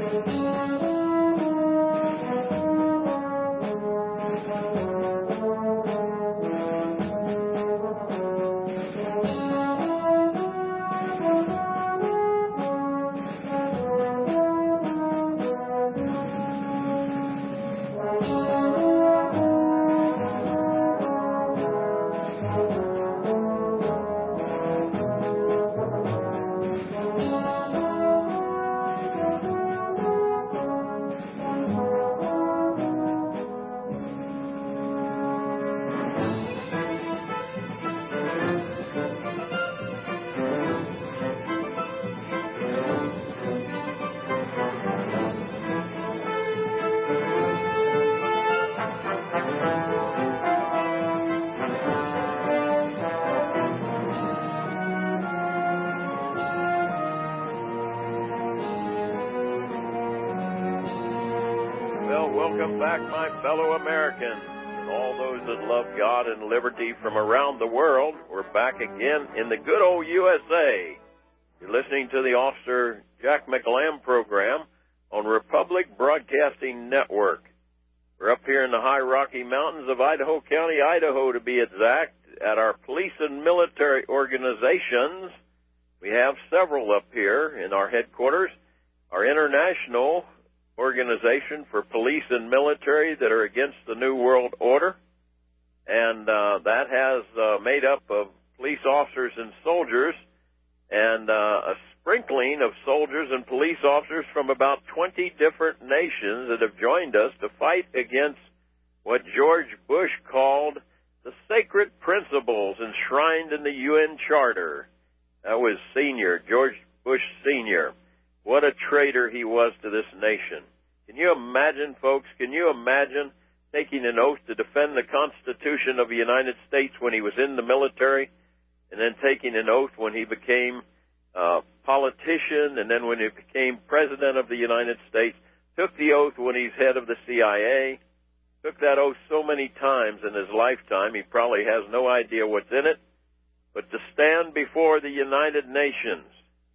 Welcome back, my fellow Americans, and all those that love God and liberty from around the world. We're back again in the good old USA. You're listening to the Officer Jack McLam program on Republic Broadcasting Network. We're up here in the high Rocky Mountains of Idaho County, Idaho, to be exact, at our police and military organizations. We have several up here in our headquarters. Our international organization for police and military that are against the New World Order, and that has made up of police officers and soldiers, and a sprinkling of soldiers and police officers from about 20 different nations that have joined us to fight against what George Bush called the sacred principles enshrined in the UN Charter. That was George Bush Sr. What a traitor he was to this nation. Can you imagine, folks, taking an oath to defend the Constitution of the United States when he was in the military, and then taking an oath when he became a politician, and then when he became President of the United States, took the oath when he's head of the CIA, took that oath so many times in his lifetime, he probably has no idea what's in it, but to stand before the United Nations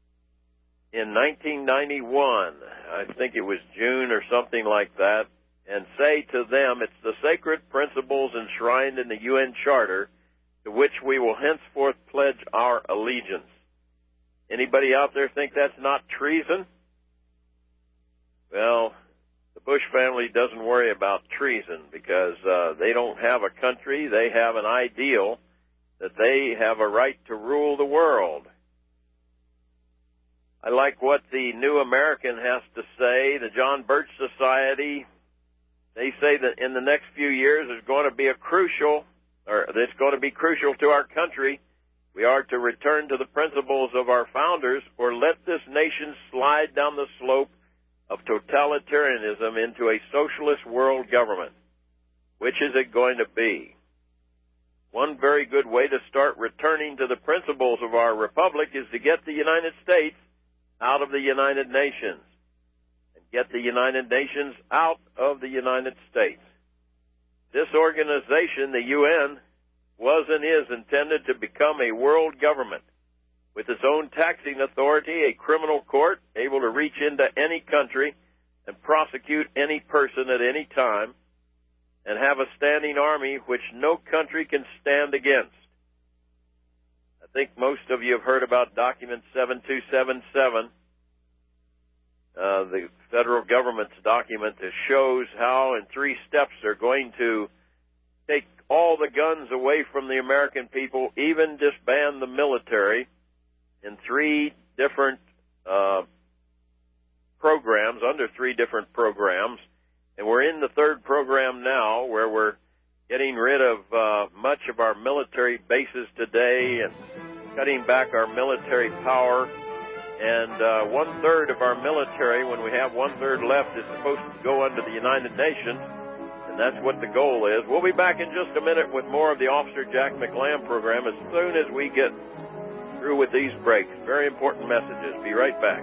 in 1991, I think it was June or something like that, and say to them, it's the sacred principles enshrined in the UN Charter to which we will henceforth pledge our allegiance. Anybody out there think that's not treason? Well, the Bush family doesn't worry about treason because they don't have a country. They have an ideal that they have a right to rule the world. I like what the New American has to say. The John Birch Society, they say that in the next few years it's going to be crucial to our country. We are to return to the principles of our founders or let this nation slide down the slope of totalitarianism into a socialist world government. Which is it going to be? One very good way to start returning to the principles of our republic is to get the United States out of the United Nations and get the United Nations out of the United States. This organization, the UN, was and is intended to become a world government with its own taxing authority, a criminal court able to reach into any country and prosecute any person at any time, and have a standing army which no country can stand against. I think most of you have heard about Document 7277, the federal government's document that shows how in 3 steps they're going to take all the guns away from the American people, even disband the military in 3 different programs, under 3 different programs. And we're in the 3rd program now where we're getting rid of much of our military bases today and cutting back our military power. And 1/3 of our military, when we have 1/3 left, is supposed to go under the United Nations. And that's what the goal is. We'll be back in just a minute with more of the Officer Jack McLam program as soon as we get through with these breaks. Very important messages. Be right back.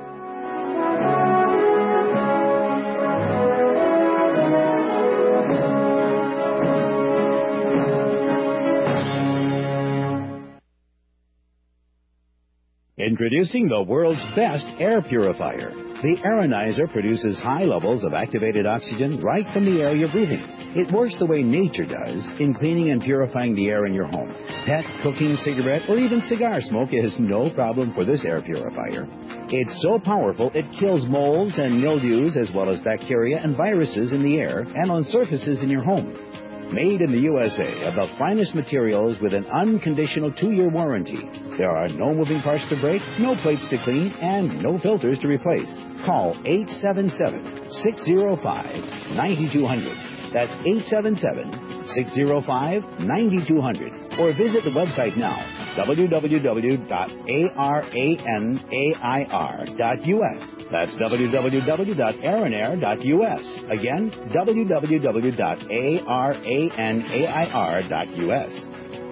Introducing the world's best air purifier. The Aeronizer produces high levels of activated oxygen right from the air you're breathing. It works the way nature does in cleaning and purifying the air in your home. Pet, cooking, cigarette, or even cigar smoke is no problem for this air purifier. It's so powerful it kills molds and mildews as well as bacteria and viruses in the air and on surfaces in your home. Made in the USA of the finest materials with an unconditional 2-year warranty. There are no moving parts to break, no plates to clean, and no filters to replace. Call 877-605-9200. That's 877-605-9200. Or visit the website now, www.aranair.us. That's www.aranair.us. Again, www.aranair.us.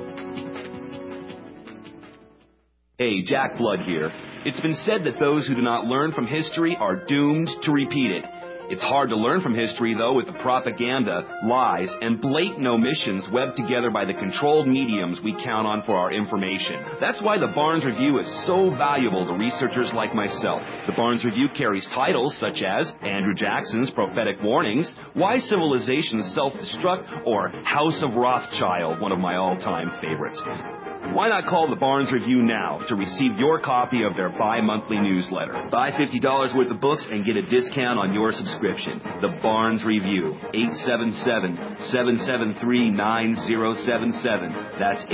Hey, Jack Blood here. It's been said that those who do not learn from history are doomed to repeat it. It's hard to learn from history, though, with the propaganda, lies, and blatant omissions webbed together by the controlled mediums we count on for our information. That's why the Barnes Review is so valuable to researchers like myself. The Barnes Review carries titles such as Andrew Jackson's Prophetic Warnings, Why Civilizations Self-Destruct, or House of Rothschild, one of my all-time favorites. Why not call the Barnes Review now to receive your copy of their bi-monthly newsletter? Buy $50 worth of books and get a discount on your subscription. The Barnes Review, 877-773-9077. That's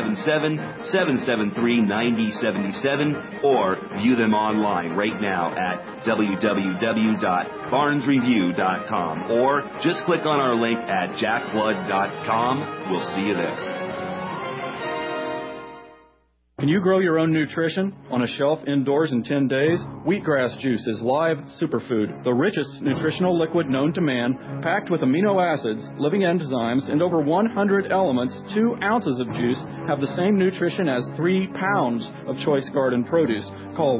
877-773-9077. Or view them online right now at www.barnesreview.com. Or just click on our link at jackblood.com. We'll see you there. Can you grow your own nutrition on a shelf indoors in 10 days? Wheatgrass juice is live superfood, the richest nutritional liquid known to man, packed with amino acids, living enzymes, and over 100 elements. 2 ounces of juice have the same nutrition as 3 pounds of choice garden produce. Call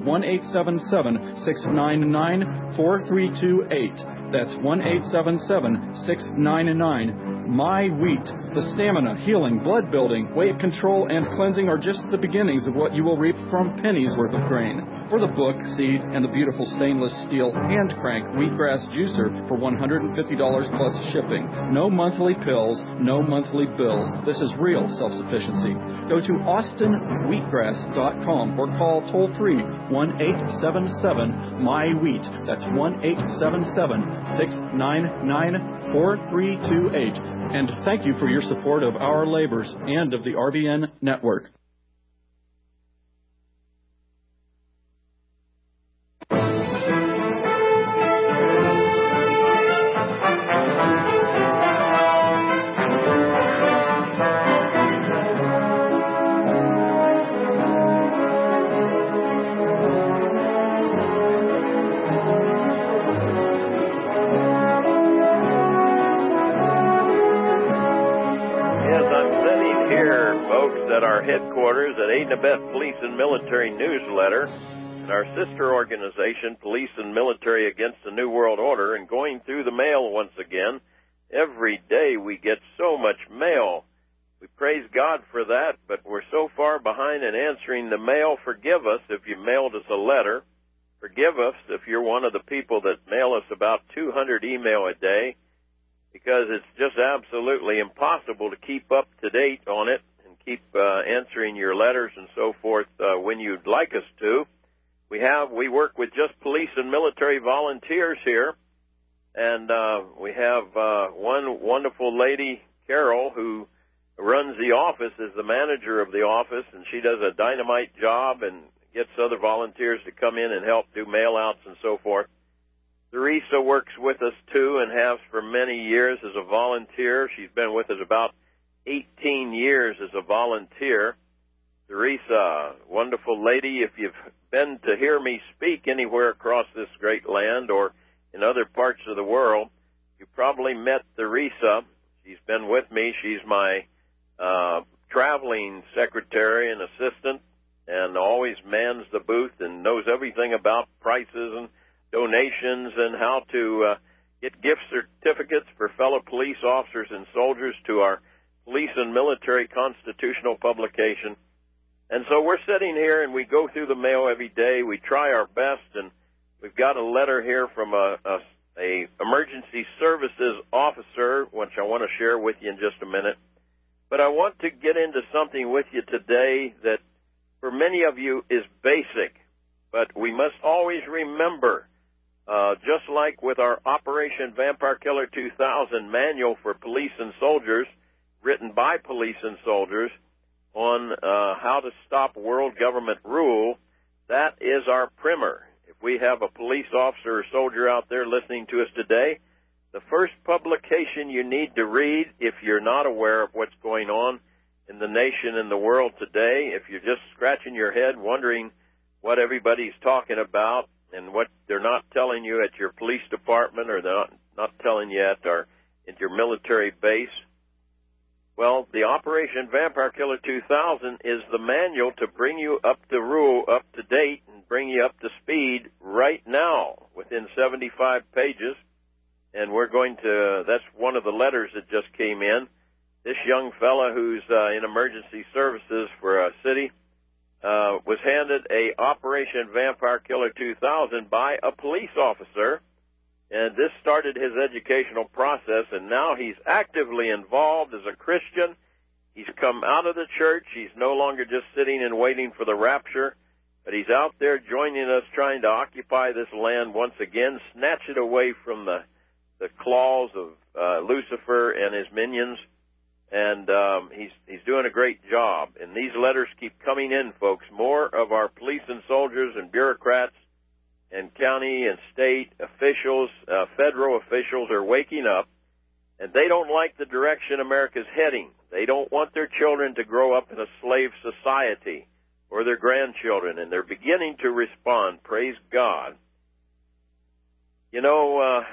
1-877-699-4328. That's 1-877-699-MY-WHEAT. The stamina, healing, blood building, weight control, and cleansing are just the beginnings of what you will reap from pennies worth of grain. For the book, seed, and the beautiful stainless steel hand crank wheatgrass juicer for $150 plus shipping. No monthly pills, no monthly bills. This is real self-sufficiency. Go to austinwheatgrass.com or call toll-free 1-877-MY-WHEAT. That's 1-877-699-4328. And thank you for your support of our labors and of the RBN network. Headquarters at Aid and Abet Police and Military Newsletter and our sister organization, Police and Military Against the New World Order, and going through the mail once again. Every day we get so much mail. We praise God for that, but we're so far behind in answering the mail. Forgive us if you mailed us a letter. Forgive us if you're one of the people that mail us about 200 email a day, because it's just absolutely impossible to keep up to date on it. Keep answering your letters and so forth when you'd like us to. We work with just police and military volunteers here, and we have one wonderful lady, Carol, who runs the office, is the manager of the office, and she does a dynamite job and gets other volunteers to come in and help do mail-outs and so forth. Teresa works with us, too, and has for many years as a volunteer. She's been with us about 18 years as a volunteer. Teresa, wonderful lady. If you've been to hear me speak anywhere across this great land or in other parts of the world, you probably met Teresa. She's been with me. She's my traveling secretary and assistant, and always mans the booth and knows everything about prices and donations and how to get gift certificates for fellow police officers and soldiers to our Police and Military Constitutional publication. And so we're sitting here and we go through the mail every day. We try our best, and we've got a letter here from a emergency services officer, which I want to share with you in just a minute. But I want to get into something with you today that for many of you is basic, but we must always remember, just like with our Operation Vampire Killer 2000 manual for police and soldiers, written by police and soldiers, on how to stop world government rule, that is our primer. If we have a police officer or soldier out there listening to us today, the first publication you need to read, if you're not aware of what's going on in the nation and the world today, if you're just scratching your head wondering what everybody's talking about and what they're not telling you at your police department or they're not telling you at your military base, well, the Operation Vampire Killer 2000 is the manual to bring you up to rule, up to date, and bring you up to speed right now within 75 pages. And we're going to, that's one of the letters that just came in. This young fella who's in emergency services for a city was handed a Operation Vampire Killer 2000 by a police officer. And this started his educational process, and now he's actively involved as a Christian. He's come out of the church. He's no longer just sitting and waiting for the rapture, but he's out there joining us, trying to occupy this land once again, snatch it away from the claws of Lucifer and his minions. And he's doing a great job. And these letters keep coming in, folks. More of our police and soldiers and bureaucrats and county and state officials, federal officials are waking up, and they don't like the direction America's heading. They don't want their children to grow up in a slave society or their grandchildren, and they're beginning to respond. Praise God. You know,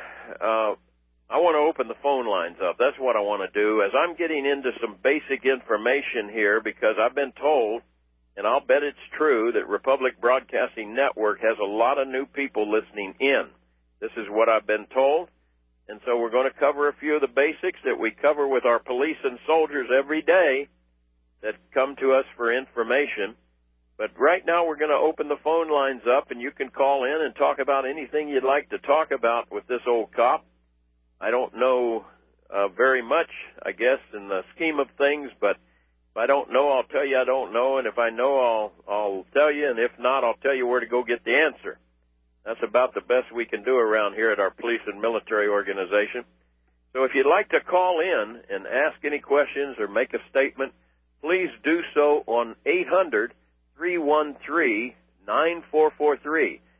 I want to open the phone lines up. That's what I want to do, as I'm getting into some basic information here, because I've been told, and I'll bet it's true, that Republic Broadcasting Network has a lot of new people listening in. This is what I've been told, and so we're going to cover a few of the basics that we cover with our police and soldiers every day that come to us for information. But right now we're going to open the phone lines up, and you can call in and talk about anything you'd like to talk about with this old cop. I don't know very much, I guess, in the scheme of things, but if I don't know, I'll tell you I don't know, and if I know, I'll tell you, and if not, I'll tell you where to go get the answer. That's about the best we can do around here at our police and military organization. So if you'd like to call in and ask any questions or make a statement, please do so on 800-313-9443,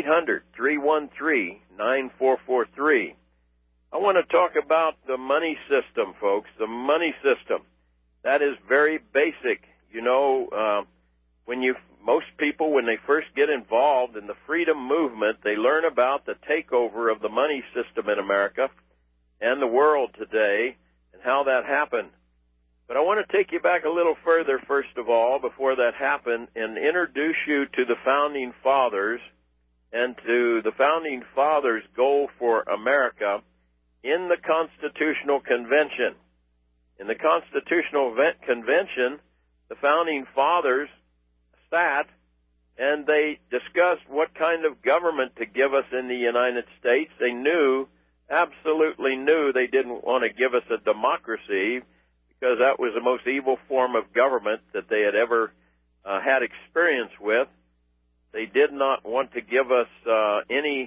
800-313-9443. I want to talk about the money system, folks, the money system. That is very basic. You know, most people, when they first get involved in the freedom movement, they learn about the takeover of the money system in America and the world today and how that happened. But I want to take you back a little further, first of all, before that happened, and introduce you to the Founding Fathers and to the Founding Fathers' goal for America in the Constitutional Convention. In the Constitutional Convention, the Founding Fathers sat and they discussed what kind of government to give us in the United States. They absolutely knew they didn't want to give us a democracy, because that was the most evil form of government that they had ever had experience with. They did not want to give us a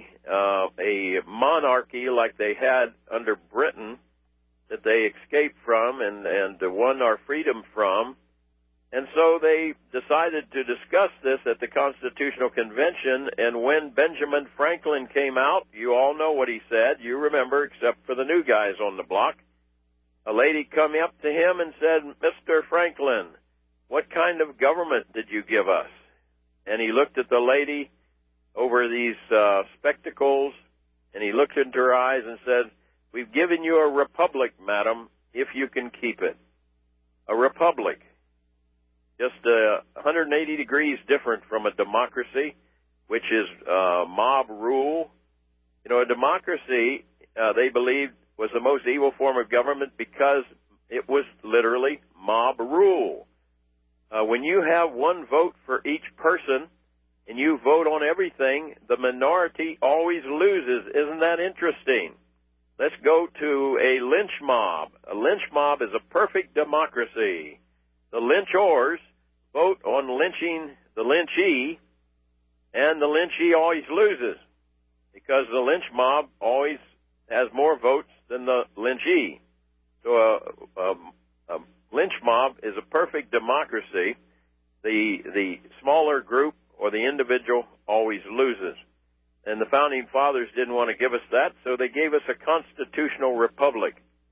monarchy like they had under Britain, that they escaped from and won our freedom from. And so they decided to discuss this at the Constitutional Convention, and when Benjamin Franklin came out, you all know what he said, you remember, except for the new guys on the block. A lady come up to him and said, "Mr. Franklin, what kind of government did you give us?" And he looked at the lady over these spectacles, and he looked into her eyes and said, "We've given you a republic, madam, if you can keep it." A republic. Just 180 degrees different from a democracy, which is mob rule. You know, a democracy, they believed, was the most evil form of government because it was literally mob rule. When you have one vote for each person and you vote on everything, the minority always loses. Isn't that interesting? Let's go to a lynch mob. A lynch mob is a perfect democracy. The lynchors vote on lynching the lynchee, and the lynchee always loses because the lynch mob always has more votes than the lynchee. So a lynch mob is a perfect democracy. The smaller group or the individual always loses. And the Founding Fathers didn't want to give us that, so they gave us a constitutional republic.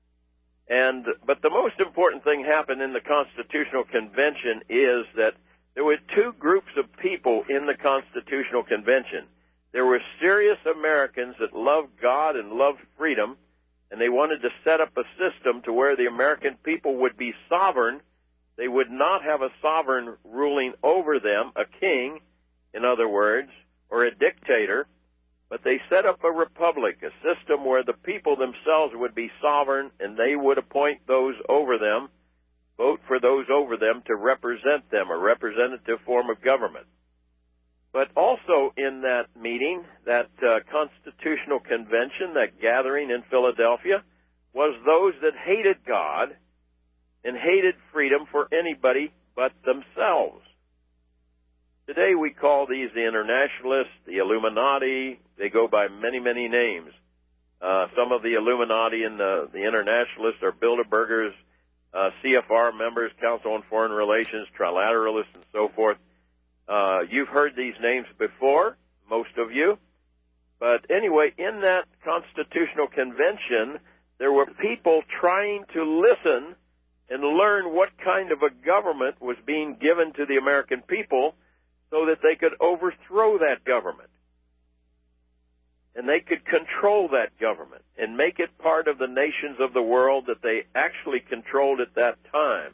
But the most important thing happened in the Constitutional Convention is that there were two groups of people in the Constitutional Convention. There were serious Americans that loved God and loved freedom, and they wanted to set up a system to where the American people would be sovereign. They would not have a sovereign ruling over them, a king, in other words, or a dictator, but they set up a republic, a system where the people themselves would be sovereign and they would appoint those over them, vote for those over them to represent them, a representative form of government. But also in that meeting, that Constitutional Convention, that gathering in Philadelphia, was those that hated God and hated freedom for anybody but themselves. Today we call these the Internationalists, the Illuminati. They go by many, many names. Some of the Illuminati and the Internationalists are Bilderbergers, CFR members, Council on Foreign Relations, Trilateralists, and so forth. You've heard these names before, most of you. But anyway, in that Constitutional Convention, there were people trying to listen and learn what kind of a government was being given to the American people so that they could overthrow that government. And they could control that government and make it part of the nations of the world that they actually controlled at that time.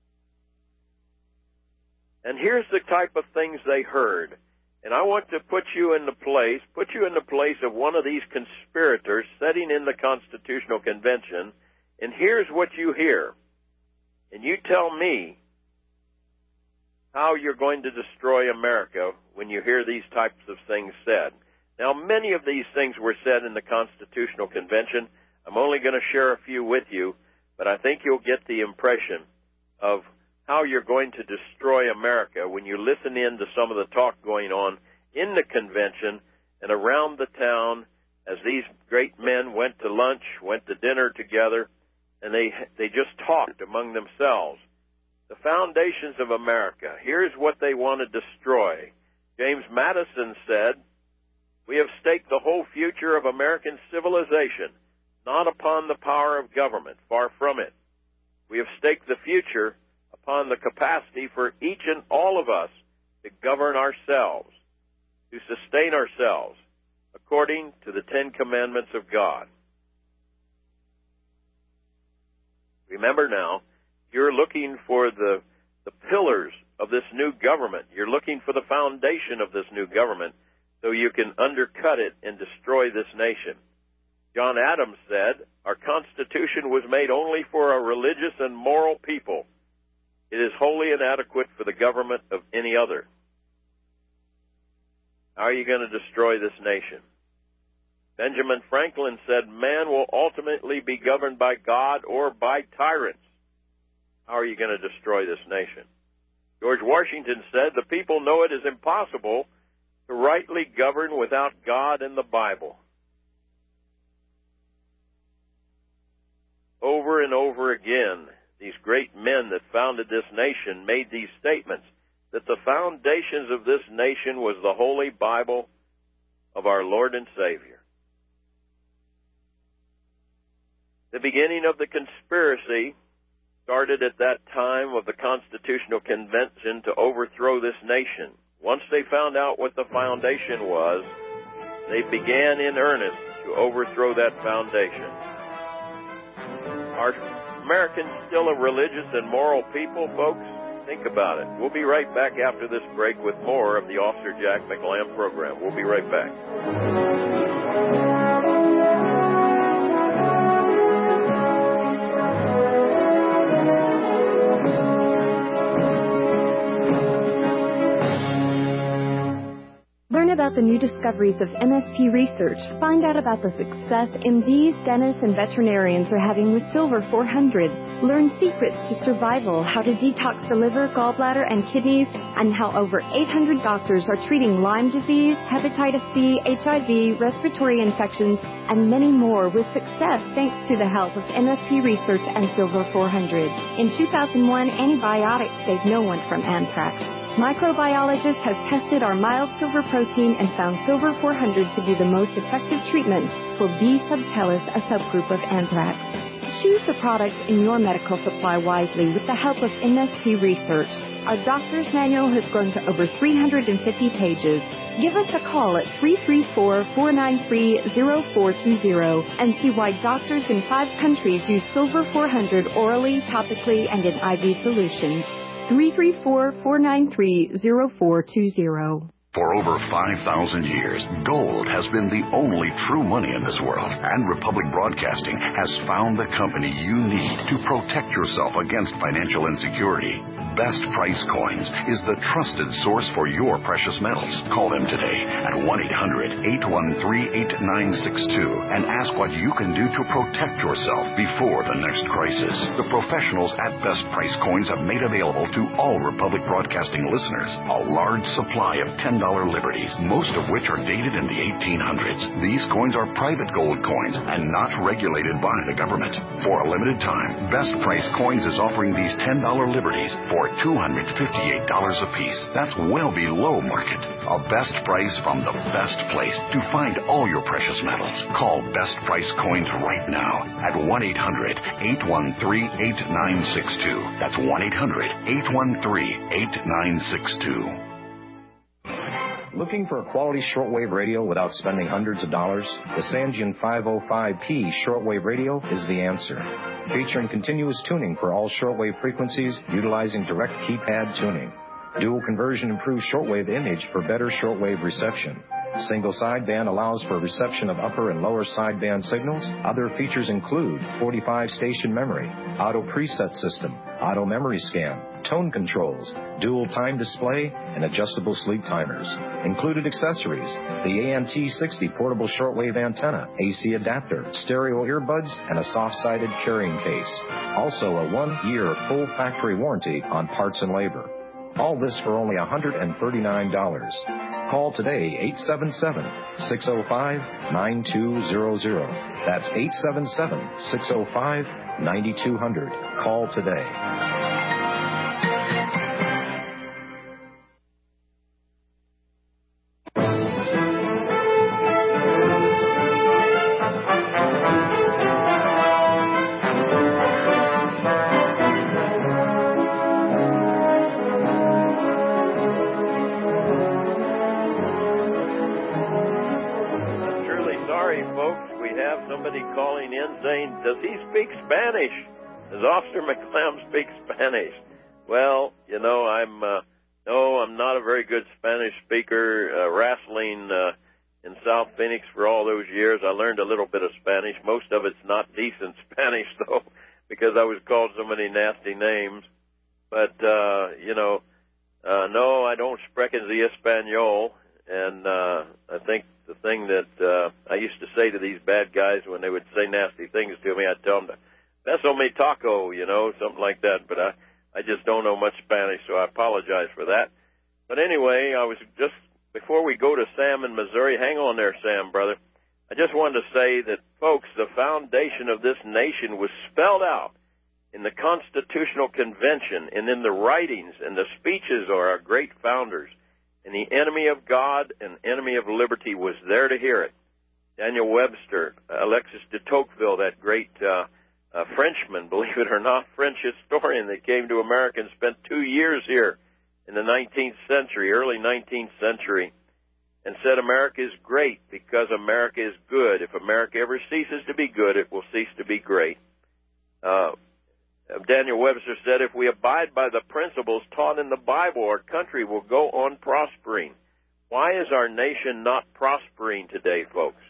And here's the type of things they heard. And I want to put you in the place of one of these conspirators sitting in the Constitutional Convention, and here's what you hear. And you tell me how you're going to destroy America when you hear these types of things said. Now, many of these things were said in the Constitutional Convention. I'm only going to share a few with you, but I think you'll get the impression of how you're going to destroy America when you listen in to some of the talk going on in the convention and around the town as these great men went to lunch, went to dinner together, and they just talked among themselves. The foundations of America, here's what they want to destroy. James Madison said, "We have staked the whole future of American civilization, not upon the power of government, far from it. We have staked the future upon the capacity for each and all of us to govern ourselves, to sustain ourselves, according to the Ten Commandments of God." Remember now, you're looking for the pillars of this new government. You're looking for the foundation of this new government so you can undercut it and destroy this nation. John Adams said, "Our Constitution was made only for a religious and moral people. It is wholly inadequate for the government of any other." How are you going to destroy this nation? Benjamin Franklin said, "Man will ultimately be governed by God or by tyrants." How are you going to destroy this nation? George Washington said, "The people know it is impossible to rightly govern without God and the Bible." Over and over again, these great men that founded this nation made these statements, that the foundations of this nation was the Holy Bible of our Lord and Savior. The beginning of the conspiracy started at that time of the Constitutional Convention to overthrow this nation. Once they found out what the foundation was, they began in earnest to overthrow that foundation. Are Americans still a religious and moral people, folks? Think about it. We'll be right back after this break with more of the Officer Jack McLamb program. We'll be right back. about the new discoveries of MSP research. Find out about the success MDs, dentists, and veterinarians are having with Silver 400. Learn secrets to survival, how to detox the liver, gallbladder, and kidneys, and how over 800 doctors are treating Lyme disease, hepatitis B, HIV, respiratory infections, and many more with success thanks to the help of MSP research and Silver 400. In 2001, antibiotics saved no one from anthrax. Microbiologists have tested our mild silver protein and found Silver 400 to be the most effective treatment for B. subtilis, a subgroup of anthrax. Choose the products in your medical supply wisely with the help of MSP research. Our doctor's manual has grown to over 350 pages. Give us a call at 334-493-0420 and see why doctors in 5 countries use Silver 400 orally, topically, and in IV solutions. 334-493-0420. For over 5,000 years, gold has been the only true money in this world, and Republic Broadcasting has found the company you need to protect yourself against financial insecurity. Best Price Coins is the trusted source for your precious metals. Call them today at 1-800-813-8962 and ask what you can do to protect yourself before the next crisis. The professionals at Best Price Coins have made available to all Republic Broadcasting listeners a large supply of $10 liberties, most of which are dated in the 1800s. These coins are private gold coins and not regulated by the government. For a limited time, Best Price Coins is offering these $10 liberties for $258 apiece. That's well below market. A best price from the best place to find all your precious metals. Call Best Price Coins right now at 1-800-813-8962. That's 1-800-813-8962. Looking for a quality shortwave radio without spending hundreds of dollars? The Sangean 505P shortwave radio is the answer. Featuring continuous tuning for all shortwave frequencies utilizing direct keypad tuning. Dual conversion improves shortwave image for better shortwave reception. Single sideband allows for reception of upper and lower sideband signals. Other features include 45-station memory, auto preset system, auto memory scan, tone controls, dual time display, and adjustable sleep timers. Included accessories: the ANT60 portable shortwave antenna, AC adapter, stereo earbuds, and a soft-sided carrying case. Also a 1-year full factory warranty on parts and labor. All this for only $139. Call today, 877-605-9200. That's 877-605-9200. Call today. Somebody calling in saying, does he speak Spanish? Does Officer McClam speak Spanish? Well, you know, I'm not a very good Spanish speaker. Wrestling in South Phoenix for all those years, I learned a little bit of Spanish. Most of it's not decent Spanish, though, because I was called so many nasty names. But, no, I don't sprechen the Espanol, and I think the thing that I used to say to these bad guys when they would say nasty things to me, I'd tell them to beso mi taco, something like that. But I just don't know much Spanish, so I apologize for that. But anyway, I was just, before we go to Sam in Missouri, hang on there, Sam, brother. I just wanted to say that, folks, the foundation of this nation was spelled out in the Constitutional Convention and in the writings and the speeches of our great founders. And the enemy of God and enemy of liberty was there to hear it. Daniel Webster, Alexis de Tocqueville, that great Frenchman, believe it or not, French historian that came to America and spent 2 years here in the 19th century, early 19th century, and said America is great because America is good. If America ever ceases to be good, it will cease to be great. Daniel Webster said, if we abide by the principles taught in the Bible, our country will go on prospering. Why is our nation not prospering today, folks?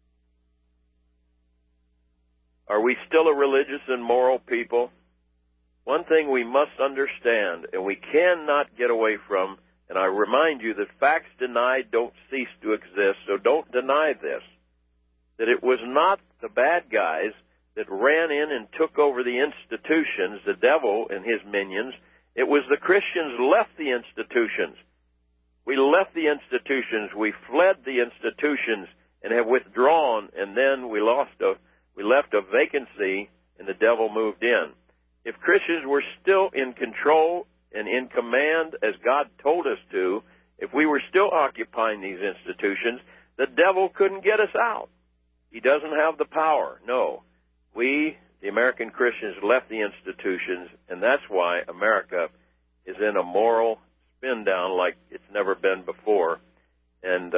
Are we still a religious and moral people? One thing we must understand, and we cannot get away from, And I remind you that facts denied don't cease to exist, so don't deny this, that it was not the bad guys that ran in and took over the institutions, the devil and his minions. It was the Christians left the institutions. We left the institutions. We fled the institutions and have withdrawn, and then we left a vacancy, and the devil moved in. If Christians were still in control and in command as God told us to, if we were still occupying these institutions, the devil couldn't get us out. He doesn't have the power. No. We, the American Christians, left the institutions, and that's why America is in a moral spin down like it's never been before. And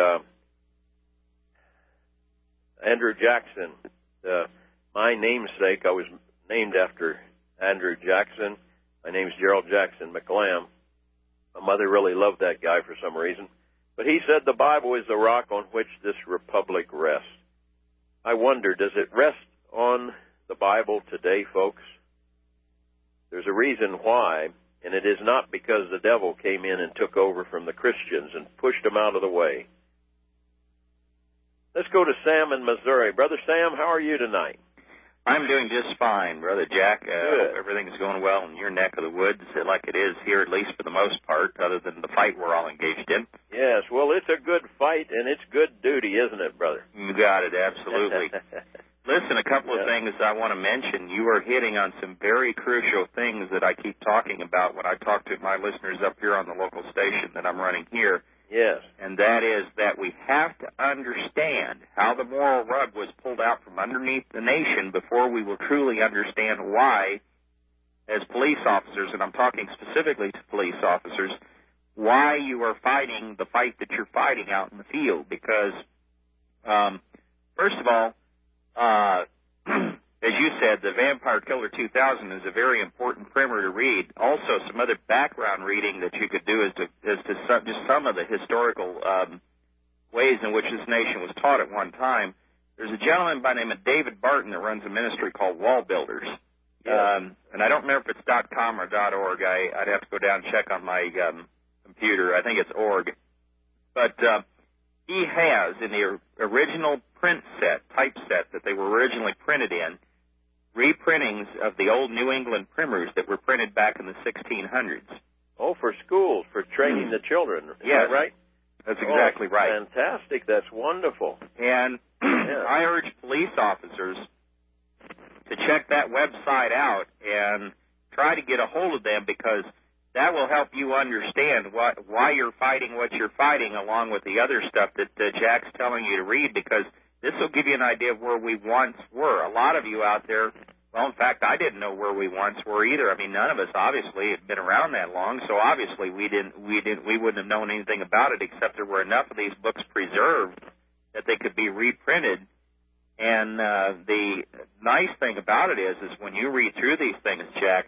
Andrew Jackson, my namesake, I was named after Andrew Jackson. My name's Gerald Jackson McLam. My mother really loved that guy for some reason. But he said the Bible is the rock on which this republic rests. I wonder, does it rest on the Bible today, folks? There's a reason why, and it is not because the devil came in and took over from the Christians and pushed them out of the way. Let's go to Sam in Missouri. Brother Sam, how are you tonight? I'm doing just fine, Brother Jack. Good. Everything's going well in your neck of the woods, like it is here, at least for the most part, other than the fight we're all engaged in. Yes, well, it's a good fight, and it's good duty, isn't it, brother? You got it, absolutely. Listen, a couple of things I want to mention. You are hitting on some very crucial things that I keep talking about when I talk to my listeners up here on the local station that I'm running here. Yes. And that is that we have to understand how the moral rug was pulled out from underneath the nation before we will truly understand why, as police officers, and I'm talking specifically to police officers, why you are fighting the fight that you're fighting out in the field. Because, first of all, as you said, the Vampire Killer 2000 is a very important primer to read. Also, some other background reading that you could do is to just some of the historical ways in which this nation was taught at one time. There's a gentleman by the name of David Barton that runs a ministry called Wall Builders. Yes. And I don't remember if it's .com or .org. I'd have to go down and check on my computer. I think it's .org. But he has, in the original print set, typeset that they were originally printed in, reprintings of the old New England primers that were printed back in the 1600s. Oh, for schools, for training the children. Is yes. that right? That's exactly right. Fantastic. That's wonderful. And I urge police officers to check that website out and try to get a hold of them, because that will help you understand why you're fighting what you're fighting, along with the other stuff that Jack's telling you to read, because this will give you an idea of where we once were. A lot of you out there, well, in fact, I didn't know where we once were either. I mean, none of us obviously had been around that long, so obviously we wouldn't have known anything about it, except there were enough of these books preserved that they could be reprinted. And the nice thing about it is when you read through these things, Jack,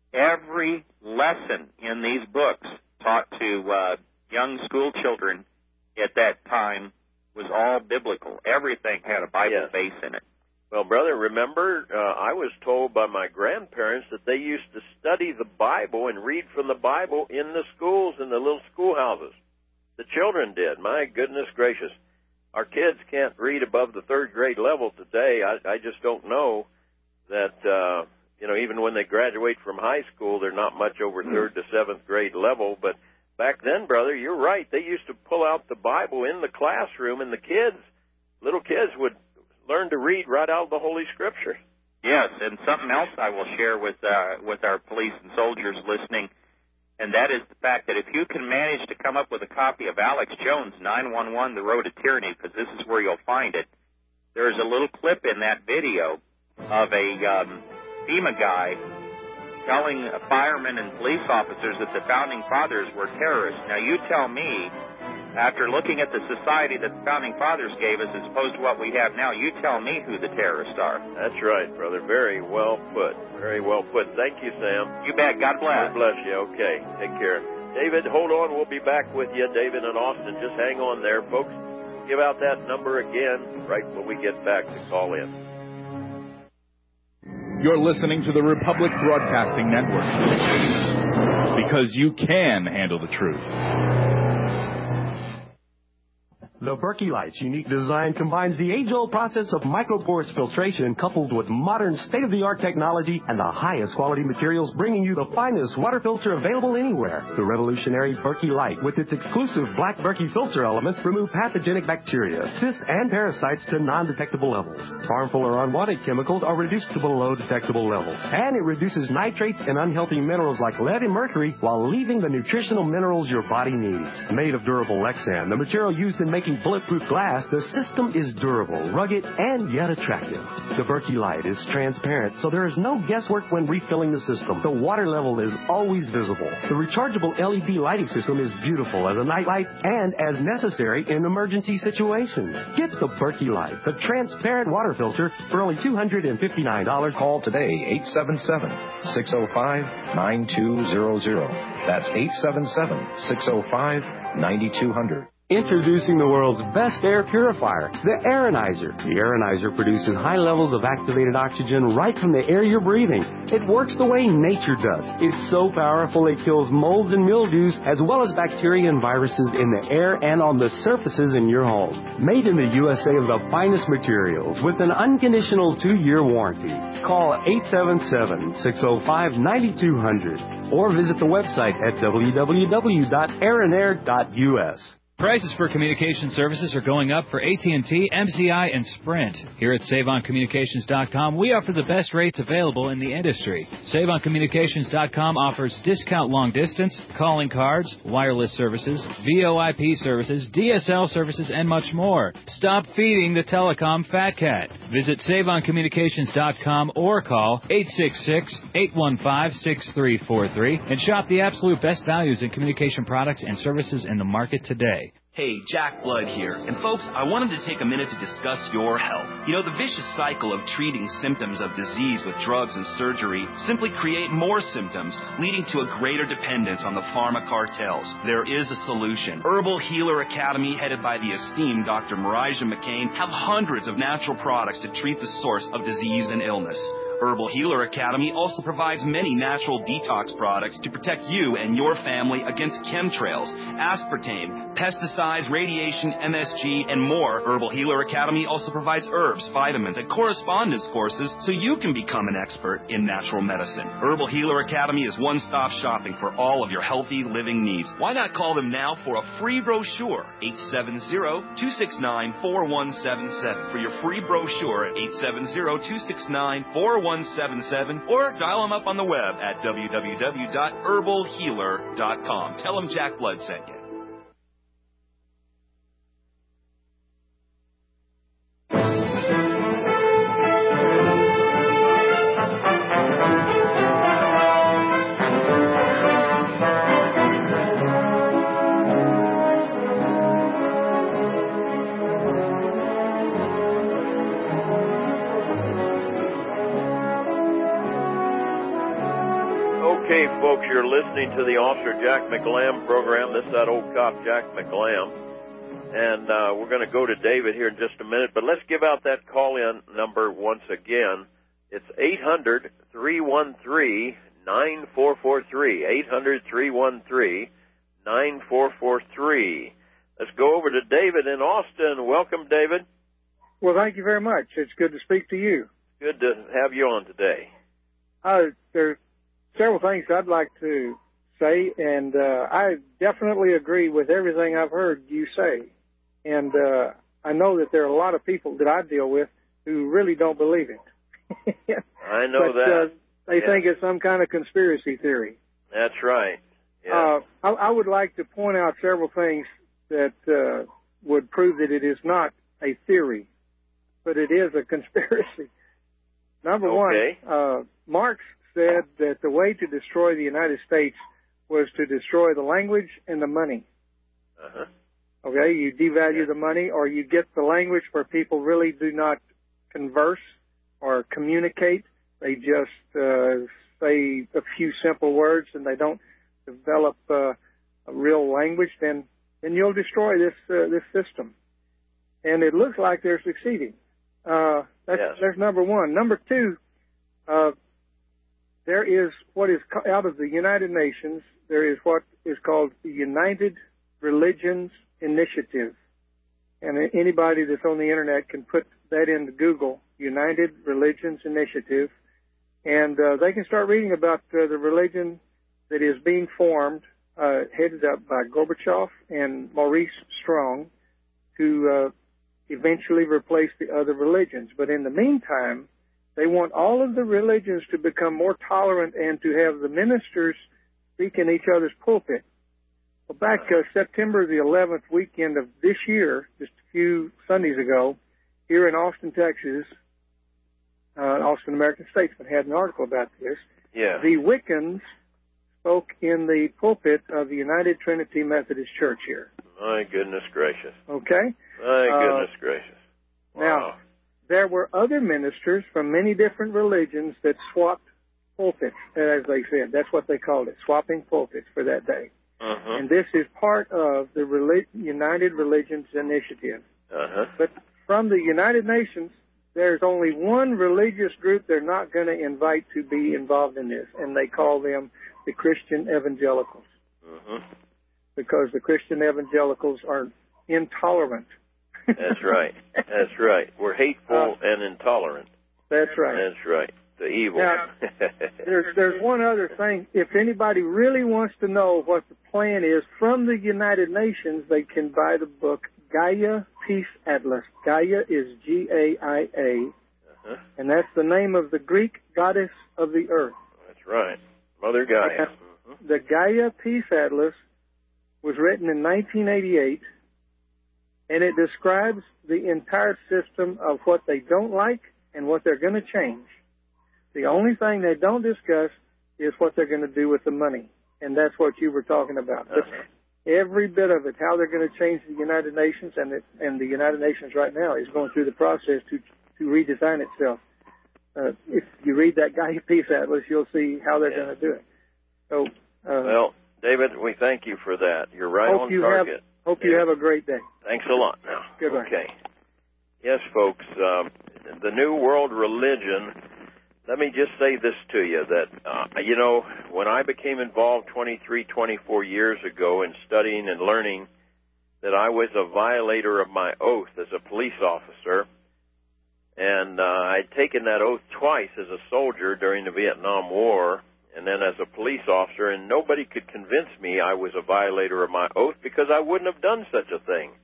every lesson in these books taught to young school children at that time was all biblical. Everything had a Bible base in it. Well, brother, remember, I was told by my grandparents that they used to study the Bible and read from the Bible in the schools, in the little schoolhouses. The children did. My goodness gracious. Our kids can't read above the third grade level today. I just don't know that, even when they graduate from high school, they're not much over third to seventh grade level. But back then, brother, you're right. They used to pull out the Bible in the classroom, and little kids would learn to read right out of the Holy Scripture. Yes, and something else I will share with our police and soldiers listening, and that is the fact that if you can manage to come up with a copy of Alex Jones' 911, The Road to Tyranny, because this is where you'll find it, there's a little clip in that video of a FEMA guy telling firemen and police officers that the Founding Fathers were terrorists. Now, you tell me, after looking at the society that the Founding Fathers gave us as opposed to what we have now, you tell me who the terrorists are. That's right, brother. Very well put. Very well put. Thank you, Sam. You bet. God bless. God bless you. Okay. Take care. David, hold on. We'll be back with you. David and Austin, just hang on there, folks. Give out that number again right when we get back to call in. You're listening to the Republic Broadcasting Network. because you can handle the truth. The Berkey Light's unique design combines the age-old process of microporous filtration coupled with modern state-of-the-art technology and the highest quality materials, bringing you the finest water filter available anywhere. The revolutionary Berkey Light, with its exclusive black Berkey filter elements, remove pathogenic bacteria, cysts, and parasites to non-detectable levels. Harmful or unwanted chemicals are reduced to below detectable levels. And it reduces nitrates and unhealthy minerals like lead and mercury while leaving the nutritional minerals your body needs. Made of durable Lexan, the material used in making bulletproof glass, the system is durable, rugged, and yet attractive. The Berkey Light is transparent, so there is no guesswork when refilling the system. The water level is always visible. The rechargeable LED lighting system is beautiful as a night light and as necessary in emergency situations. Get the Berkey Light, the transparent water filter, for only $259. Call today, 877-605-9200. That's 877-605-9200. Introducing the world's best air purifier, the Aeronizer. The Aeronizer produces high levels of activated oxygen right from the air you're breathing. It works the way nature does. It's so powerful it kills molds and mildews as well as bacteria and viruses in the air and on the surfaces in your home. Made in the USA of the finest materials with an unconditional 2-year warranty. Call 877-605-9200 or visit the website at www.aeronair.us. Prices for communication services are going up for AT&T, MCI, and Sprint. Here at SaveOnCommunications.com, we offer the best rates available in the industry. SaveOnCommunications.com offers discount long distance, calling cards, wireless services, VoIP services, DSL services, and much more. Stop feeding the telecom fat cat. Visit SaveOnCommunications.com or call 866-815-6343 and shop the absolute best values in communication products and services in the market today. Hey, Jack Blood here. And folks, I wanted to take a minute to discuss your health. You know, the vicious cycle of treating symptoms of disease with drugs and surgery simply create more symptoms, leading to a greater dependence on the pharma cartels. There is a solution. Herbal Healer Academy, headed by the esteemed Dr. Marijah McCain, have hundreds of natural products to treat the source of disease and illness. Herbal Healer Academy also provides many natural detox products to protect you and your family against chemtrails, aspartame, pesticides, radiation, MSG, and more. Herbal Healer Academy also provides herbs, vitamins, and correspondence courses so you can become an expert in natural medicine. Herbal Healer Academy is one-stop shopping for all of your healthy living needs. Why not call them now for a free brochure? 870-269-4177 for your free brochure at 870-269-4177 or dial them up on the web at www.herbalhealer.com. Tell them Jack Blood sent you. Okay, folks, you're listening to the Officer Jack McLam program. This is that old cop, Jack McLam. And we're going to go to David here in just a minute, but let's give out that call-in number once again. It's 800-313-9443, 800-313-9443. Let's go over to David in Austin. Welcome, David. Well, thank you very much. It's good to speak to you. Good to have you on today. There's several things I'd like to say, and I definitely agree with everything I've heard you say. And I know that there are a lot of people that I deal with who really don't believe it. I know that. They think it's some kind of conspiracy theory. That's right. Yeah. I would like to point out several things that would prove that it is not a theory, but it is a conspiracy. Number one, Marx said that the way to destroy the United States was to destroy the language and the money. Uh-huh. Okay, you devalue the money, or you get the language where people really do not converse or communicate. They just say a few simple words and they don't develop a real language. Then you'll destroy this system. And it looks like they're succeeding. That's number one. Number two, there is what is out of the United Nations. there is what is called the United Religions Initiative. And anybody that's on the Internet can put that into Google, United Religions Initiative, and they can start reading about the religion that is being formed, headed up by Gorbachev and Maurice Strong, to eventually replace the other religions. But in the meantime, they want all of the religions to become more tolerant and to have the ministers speak in each other's pulpit. Well, back September the 11th weekend of this year, just a few Sundays ago, here in Austin, Texas, Austin American Statesman had an article about this. Yeah. The Wiccans spoke in the pulpit of the United Trinity Methodist Church here. My goodness gracious. Okay? My goodness gracious. Wow. Now, there were other ministers from many different religions that swapped pulpits, as they said. That's what they called it, swapping pulpits for that day. Uh-huh. And this is part of the United Religions Initiative. Uh-huh. But from the United Nations, there's only one religious group they're not going to invite to be involved in this, and they call them the Christian Evangelicals. Uh-huh. Because the Christian Evangelicals are intolerant. That's right. That's right. We're hateful and intolerant. That's right. That's right. The evil. Now, there's one other thing. If anybody really wants to know what the plan is from the United Nations, they can buy the book Gaia Peace Atlas. Gaia is Gaia, and that's the name of the Greek goddess of the earth. That's right. Mother Gaia. The Gaia Peace Atlas was written in 1988, and it describes the entire system of what they don't like and what they're going to change. The only thing they don't discuss is what they're going to do with the money, and that's what you were talking about. Every bit of it, how they're going to change the United Nations, and the United Nations right now is going through the process to redesign itself. If you read that Gaia Peace Atlas, you'll see how they're going to do it. So, well, David, we thank you for that. You're right on target. Hope you have a great day. Thanks a lot. Now, goodbye. Okay. Yes, folks, the New World Religion. Let me just say this to you, that, when I became involved 24 years ago in studying and learning that I was a violator of my oath as a police officer, and I'd taken that oath twice as a soldier during the Vietnam War, and then as a police officer, and nobody could convince me I was a violator of my oath because I wouldn't have done such a thing.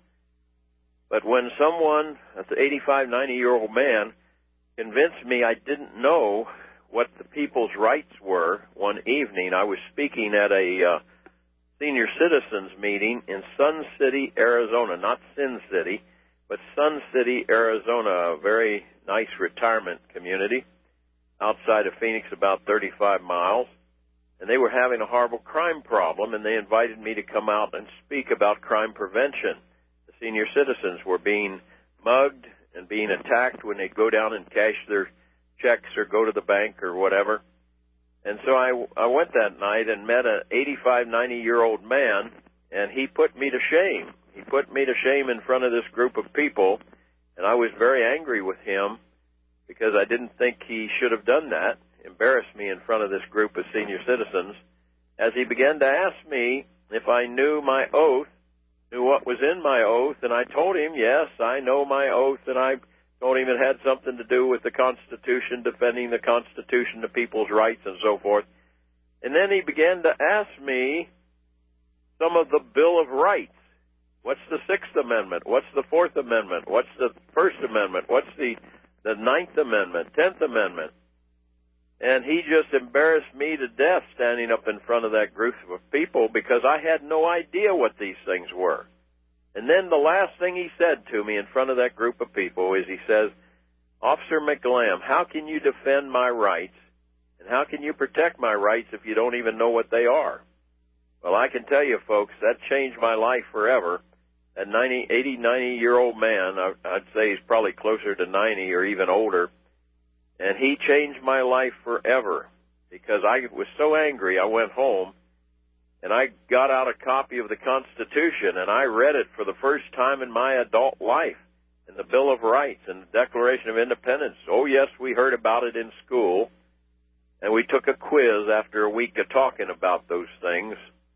But when someone, that's an 85, 90-year-old man, convinced me I didn't know what the people's rights were, one evening I was speaking at a senior citizens meeting in Sun City, Arizona, not Sin City, but Sun City, Arizona, a very nice retirement community outside of Phoenix, about 35 miles. And they were having a horrible crime problem, and they invited me to come out and speak about crime prevention. The senior citizens were being mugged and being attacked when they go down and cash their checks or go to the bank or whatever. And so I went that night and met an 85, 90-year-old man, and he put me to shame. He put me to shame in front of this group of people, and I was very angry with him because I didn't think he should have done that, embarrassed me in front of this group of senior citizens, as he began to ask me if I knew my oath, knew what was in my oath, and I told him, yes, I know my oath, and I told him it had something to do with the Constitution, defending the Constitution, the people's rights, and so forth. And then he began to ask me some of the Bill of Rights. What's the Sixth Amendment? What's the Fourth Amendment? What's the First Amendment? What's the Ninth Amendment, 10th Amendment? And he just embarrassed me to death standing up in front of that group of people because I had no idea what these things were. And then the last thing he said to me in front of that group of people is he says, Officer McGlam, how can you defend my rights and how can you protect my rights if you don't even know what they are? Well, I can tell you, folks, that changed my life forever. That 90-year-old man, I'd say he's probably closer to 90 or even older, and he changed my life forever because I was so angry I went home and I got out a copy of the Constitution and I read it for the first time in my adult life, and the Bill of Rights and the Declaration of Independence. Oh, yes, we heard about it in school, and we took a quiz after a week of talking about those things.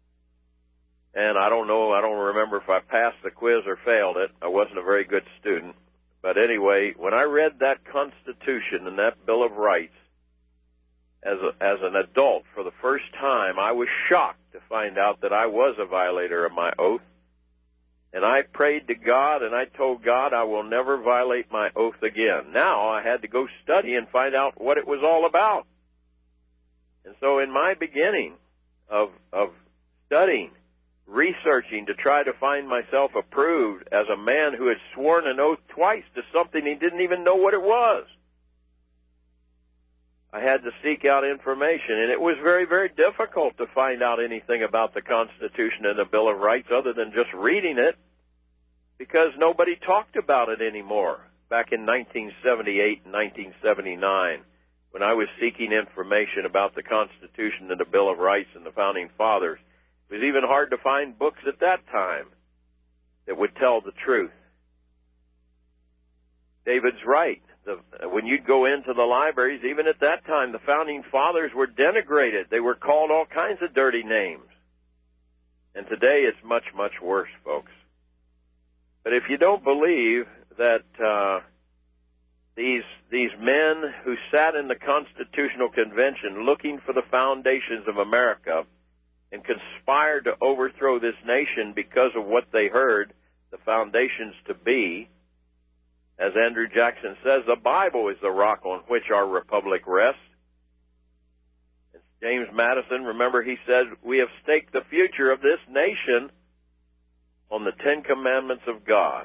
And I don't remember if I passed the quiz or failed it. I wasn't a very good student. But anyway, when I read that Constitution and that Bill of Rights as an adult for the first time, I was shocked to find out that I was a violator of my oath. And I prayed to God, and I told God I will never violate my oath again. Now I had to go study and find out what it was all about. And so in my beginning of studying, researching to try to find myself approved as a man who had sworn an oath twice to something he didn't even know what it was, I had to seek out information, and it was very, very difficult to find out anything about the Constitution and the Bill of Rights other than just reading it, because nobody talked about it anymore. Back in 1978 and 1979, when I was seeking information about the Constitution and the Bill of Rights and the Founding Fathers, it was even hard to find books at that time that would tell the truth. David's right. When you'd go into the libraries, even at that time, the Founding Fathers were denigrated. They were called all kinds of dirty names. And today it's much, much worse, folks. But if you don't believe that these men who sat in the Constitutional Convention looking for the foundations of America and conspired to overthrow this nation because of what they heard the foundations to be, as Andrew Jackson says, the Bible is the rock on which our republic rests. As James Madison, remember, he said, we have staked the future of this nation on the Ten Commandments of God.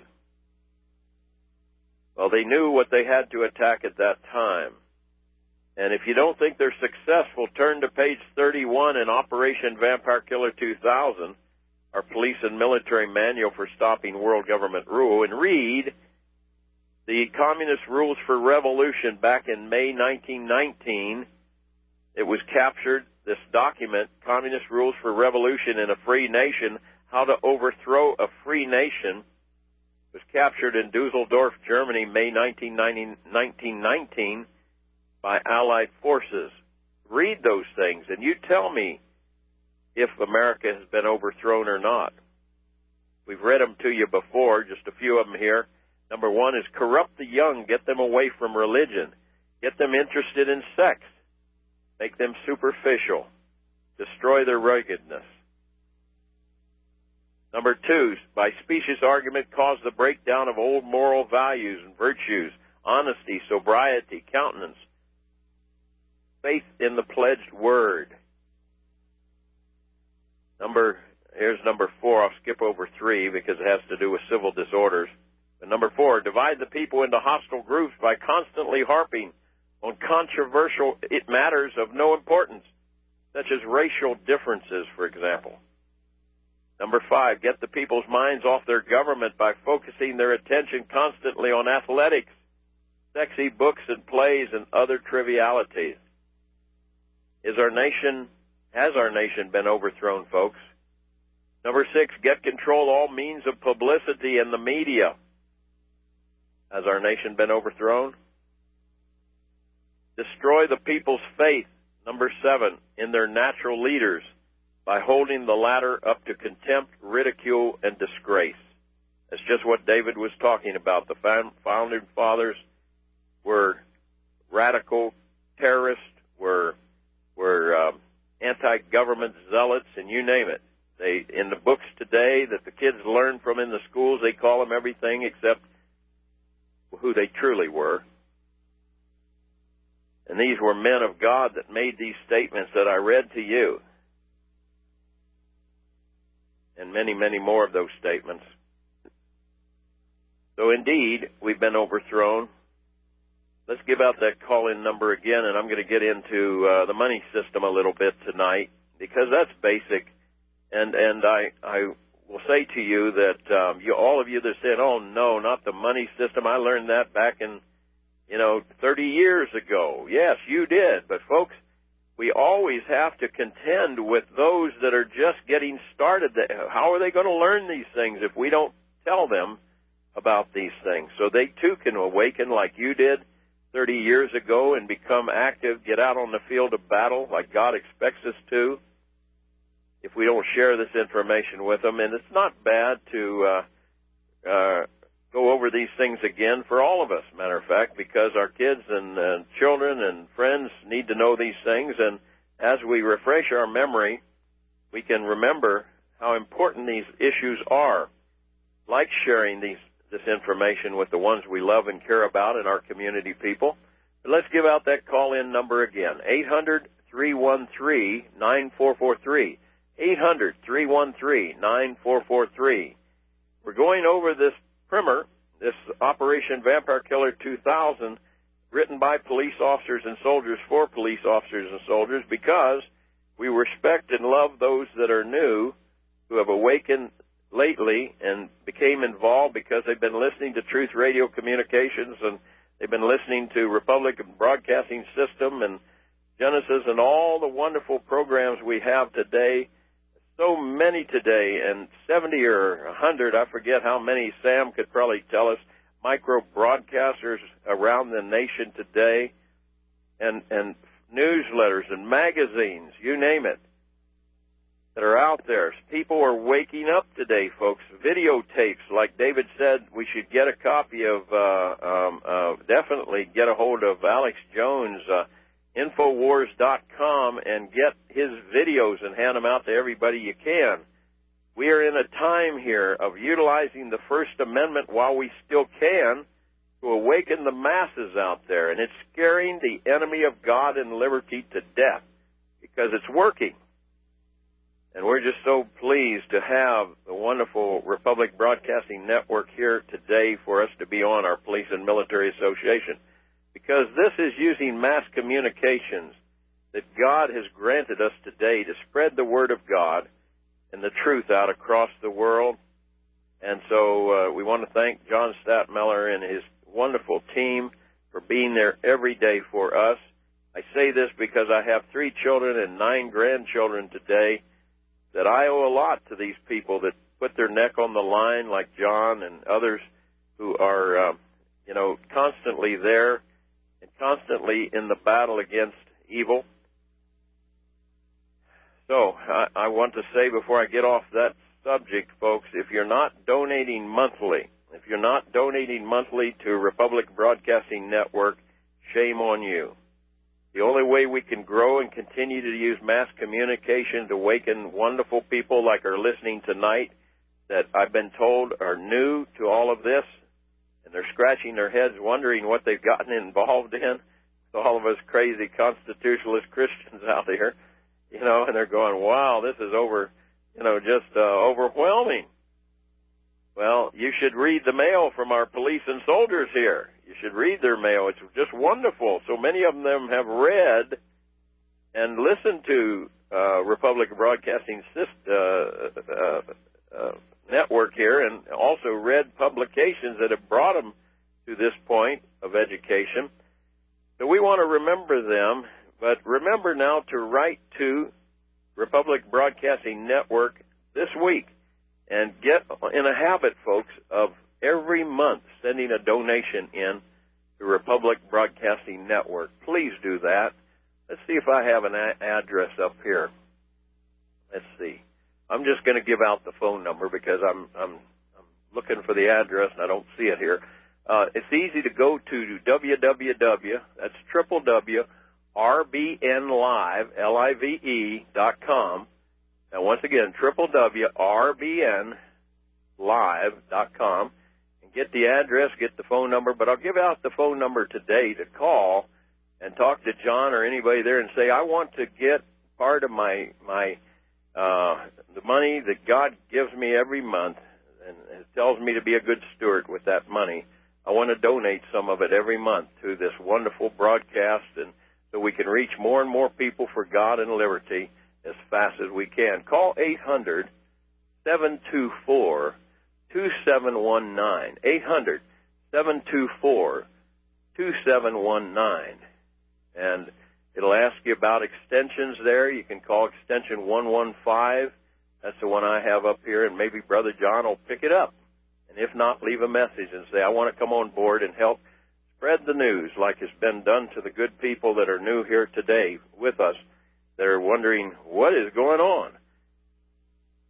Well, they knew what they had to attack at that time. And if you don't think they're successful, turn to page 31 in Operation Vampire Killer 2000, our police and military manual for stopping world government rule, and read the Communist Rules for Revolution back in May 1919. It was captured, this document, Communist Rules for Revolution in a Free Nation, How to Overthrow a Free Nation, was captured in Dusseldorf, Germany, May 1919 by Allied forces. Read those things, and you tell me if America has been overthrown or not. We've read them to you before, just a few of them here. Number one is corrupt the young, get them away from religion, get them interested in sex, make them superficial, destroy their ruggedness. Number two, by specious argument, cause the breakdown of old moral values and virtues, honesty, sobriety, countenance, faith in the pledged word. Here's number four. I'll skip over three because it has to do with civil disorders. But number four, divide the people into hostile groups by constantly harping on controversial matters of no importance, such as racial differences, for example. Number five, get the people's minds off their government by focusing their attention constantly on athletics, sexy books and plays, and other trivialities. Has our nation been overthrown, folks? Number six, get control all means of publicity and the media. Has our nation been overthrown? Destroy the people's faith, number seven, in their natural leaders by holding the latter up to contempt, ridicule, and disgrace. That's just what David was talking about. The founding fathers were radical terrorists, were anti-government zealots, and you name it. In the books today that the kids learn from in the schools, they call them everything except who they truly were. And these were men of God that made these statements that I read to you. And many, many more of those statements. So indeed, we've been overthrown. Let's give out that call-in number again, and I'm going to get into the money system a little bit tonight, because that's basic. And I will say to you that all of you that said, oh, no, not the money system, I learned that back in, 30 years ago. Yes, you did. But, folks, we always have to contend with those that are just getting started. How are they going to learn these things if we don't tell them about these things? So they, too, can awaken like you did 30 years ago and become active, get out on the field of battle like God expects us to. if we don't share this information with them. And it's not bad to go over these things again for all of us, matter of fact, because our kids and children and friends need to know these things. And as we refresh our memory, we can remember how important these issues are, like sharing this information with the ones we love and care about in our community people. But let's give out that call-in number again, 800-313-9443, 800-313-9443. We're going over this primer, this Operation Vampire Killer 2000, written by police officers and soldiers for police officers and soldiers, because we respect and love those that are new, who have awakened lately and became involved because they've been listening to Truth Radio Communications, and they've been listening to Republic Broadcasting System and Genesis and all the wonderful programs we have today. So many today, and 70 or 100, I forget how many, Sam could probably tell us, micro broadcasters around the nation today, and newsletters and magazines, you name it, that are out there. People are waking up today, folks. Videotapes, like David said, we should get a copy of, definitely get a hold of Alex Jones, Infowars.com, and get his videos and hand them out to everybody you can. We are in a time here of utilizing the First Amendment while we still can to awaken the masses out there, and it's scaring the enemy of God and liberty to death because it's working. And we're just so pleased to have the wonderful Republic Broadcasting Network here today for us to be on, our Police and Military Association, because this is using mass communications that God has granted us today to spread the Word of God and the truth out across the world. And so we want to thank John Statmeller and his wonderful team for being there every day for us. I say this because I have 3 children and 9 grandchildren today, that I owe a lot to these people that put their neck on the line, like John and others who are, constantly there and constantly in the battle against evil. So I want to say before I get off that subject, folks, if you're not donating monthly to Republic Broadcasting Network, shame on you. The only way we can grow and continue to use mass communication to awaken wonderful people like are listening tonight that I've been told are new to all of this, and they're scratching their heads wondering what they've gotten involved in. So all of us crazy constitutionalist Christians out here, and they're going, wow, this is overwhelming. Well, you should read the mail from our police and soldiers here. You should read their mail. It's just wonderful. So many of them have read and listened to Republic Broadcasting Network here, and also read publications that have brought them to this point of education. So we want to remember them, but remember now to write to Republic Broadcasting Network this week. And get in a habit, folks, of every month sending a donation in to Republic Broadcasting Network. Please do that. Let's see if I have an address up here. Let's see. I'm just going to give out the phone number because I'm looking for the address and I don't see it here. It's easy to go to www.rbnlive.com. Now, once again, www.rbnlive.com, and get the address, get the phone number. But I'll give out the phone number today to call and talk to John or anybody there and say, I want to get part of the money that God gives me every month and tells me to be a good steward with that money. I want to donate some of it every month to this wonderful broadcast, and so we can reach more and more people for God and liberty as fast as we can. Call 800-724-2719, 800-724-2719. And it'll ask you about extensions there. You can call extension 115. That's the one I have up here, and maybe Brother John will pick it up. And if not, leave a message and say, I want to come on board and help spread the news like it's been done to the good people that are new here today with us, that are wondering what is going on.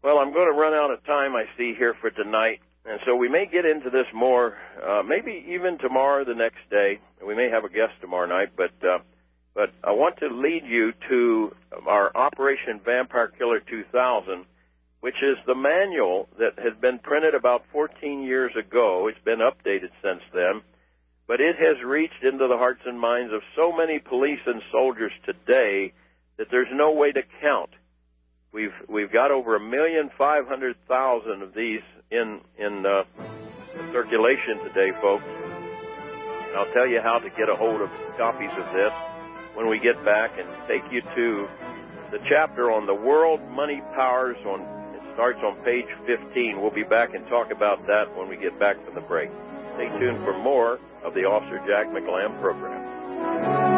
Well, I'm going to run out of time, I see, here for tonight. And so we may get into this more, maybe even tomorrow, the next day. We may have a guest tomorrow night, but I want to lead you to our Operation Vampire Killer 2000, which is the manual that has been printed about 14 years ago. It's been updated since then, but it has reached into the hearts and minds of so many police and soldiers today that there's no way to count. We've got over 1,500,000 of these in circulation today, folks. And I'll tell you how to get a hold of copies of this when we get back and take you to the chapter on the world money powers. It starts on page 15. We'll be back and talk about that when we get back from the break. Stay tuned for more of the Officer Jack McLamb program.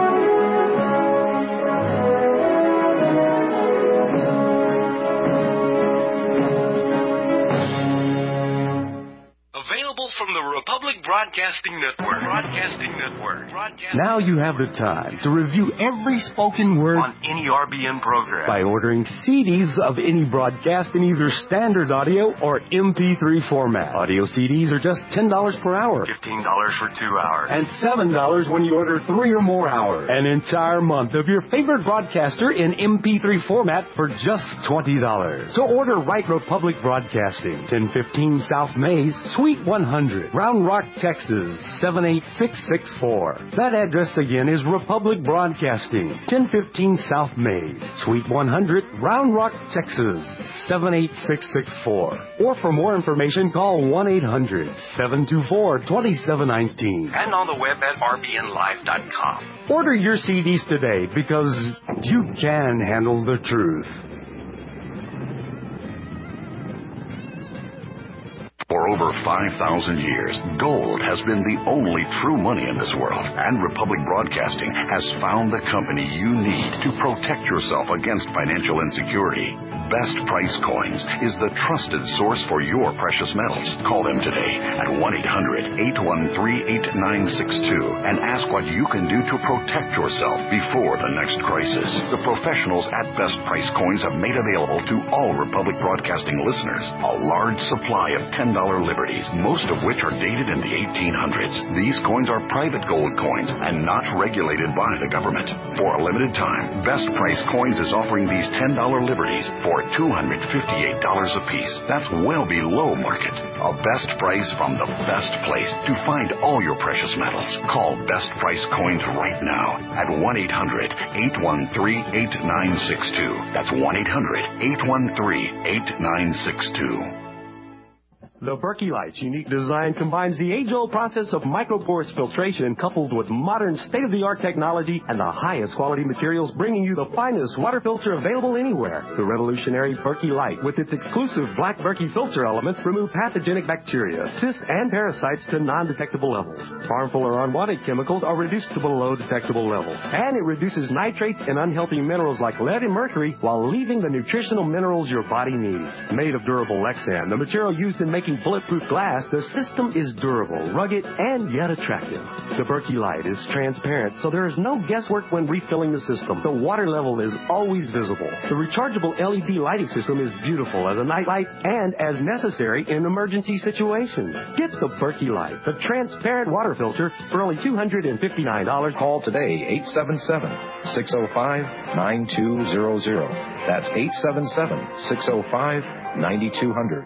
Available from the Republic Broadcasting Network. Now you have the time to review every spoken word on any RBN program by ordering CDs of any broadcast in either standard audio or MP3 format. Audio CDs are just $10 per hour. $15 for 2 hours. And $7 when you order 3 or more hours. An entire month of your favorite broadcaster in MP3 format for just $20. So order right Republic Broadcasting, 1015 South Mays, Suite 100, Round Rock, Texas, 78664. That address again is Republic Broadcasting, 1015 South Mays, Suite 100, Round Rock, Texas, 78664. Or for more information, call 1-800-724-2719. And on the web at rbnlive.com. Order your CDs today because you can handle the truth. For over 5,000 years, gold has been the only true money in this world, and Republic Broadcasting has found the company you need to protect yourself against financial insecurity. Best Price Coins is the trusted source for your precious metals. Call them today at 1-800-813-8962 and ask what you can do to protect yourself before the next crisis. The professionals at Best Price Coins have made available to all Republic Broadcasting listeners a large supply of $10 liberties, most of which are dated in the 1800s. These coins are private gold coins and not regulated by the government. For a limited time, Best Price Coins is offering these $10 liberties for $258 apiece. That's well below market. A best price from the best place to find all your precious metals. Call Best Price Coins right now at 1-800-813-8962. That's 1-800-813-8962. The Berkey Light's unique design combines the age-old process of microporous filtration coupled with modern state-of-the-art technology and the highest quality materials, bringing you the finest water filter available anywhere. The revolutionary Berkey Light, with its exclusive black Berkey filter elements, remove pathogenic bacteria, cysts, and parasites to non-detectable levels. Harmful or unwanted chemicals are reduced to below detectable levels. And it reduces nitrates and unhealthy minerals like lead and mercury while leaving the nutritional minerals your body needs. Made of durable Lexan, the material used in making bulletproof glass, the system is durable, rugged, and yet attractive. The Berkey Light is transparent, so there is no guesswork when refilling the system. The water level is always visible. The rechargeable LED lighting system is beautiful as a night light and as necessary in emergency situations. Get the Berkey Light, the transparent water filter, for only $259. Call today, 877-605-9200. That's 877-605-9200.